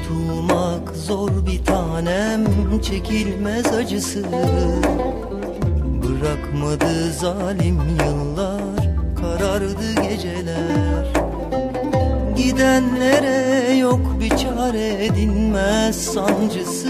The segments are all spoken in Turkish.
Unutulmak zor bir tanem, çekilmez acısı. Bırakmadı zalim yıllar, karardı geceler. Gidenlere yok bir çare, dinmez sancısı.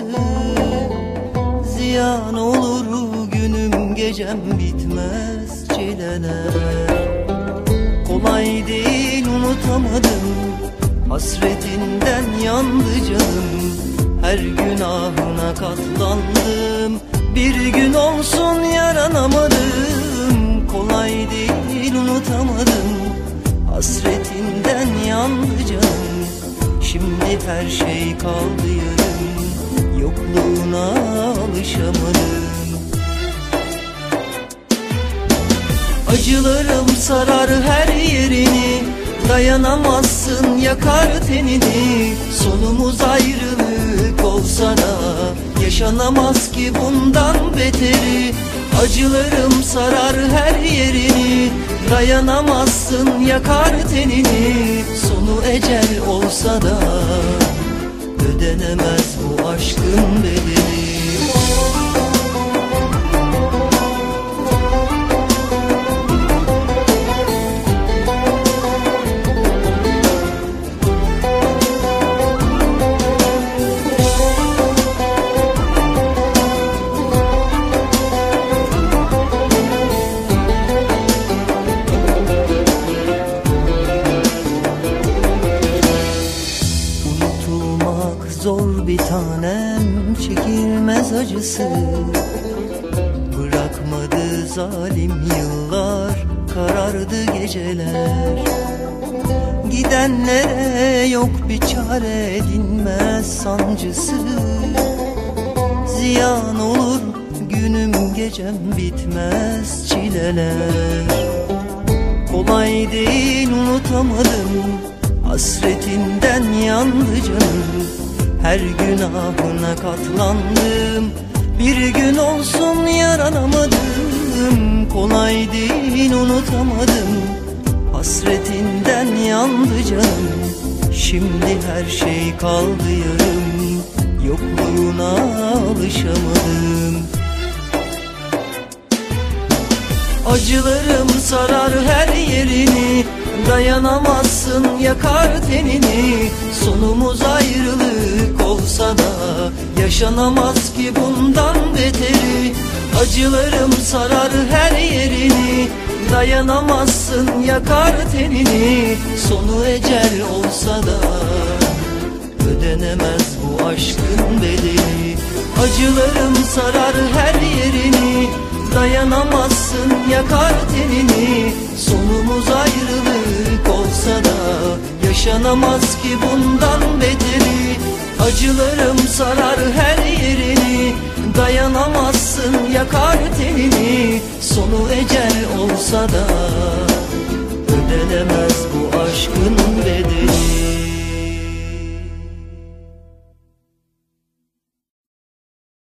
Ziyan olur günüm gecem, bitmez çileler. Kolay değil, unutamadım, hasretinden yandı canım. Her günahına katlandım, bir gün olsun yaranamadım. Kolay değil, unutamadım, hasretinden yandı canım. Şimdi her şey kaldı yarım, yokluğuna alışamadım. Acılarım sarar her yerini, dayanamazsın yakar tenini. Sonumuz ayrılık olsa da yaşanamaz ki bundan beteri. Acılarım sarar her yerini, dayanamazsın yakar tenini. Sonu ecel olsa da ödenemez bu aşkın bedeli. Zor bir tanem, çekilmez acısı. Bırakmadı zalim yıllar, karardı geceler. Gidenlere yok bir çare, dinmez sancısı. Ziyan olur günüm gecem, bitmez çileler. Kolay değil, unutamadım, hasretinden yandı canım. Her günahına katlandım, bir gün olsun yaranamadım. Kolay değil, unutamadım, hasretinden yandı canım. Şimdi her şey kaldı yarım, yokluğuna alışamadım. Acılarım sarar her yerini, dayanamazsın yakar tenini. Sonumuz ayrılık olsa da yaşanamaz ki bundan beteri. Acılarım sarar her yerini, dayanamazsın yakar tenini. Sonu ecel olsa da ödenemez bu aşkın bedeli. Acılarım sarar her yerini, dayanamazsın yakar tenini. Sonumuz ayrılık olsa da yaşanamaz ki bundan beteri. Acılarım sarar her yerini, dayanamazsın yakar tenini. Sonu ecel olsa da ödenemez bu aşkın bedeli.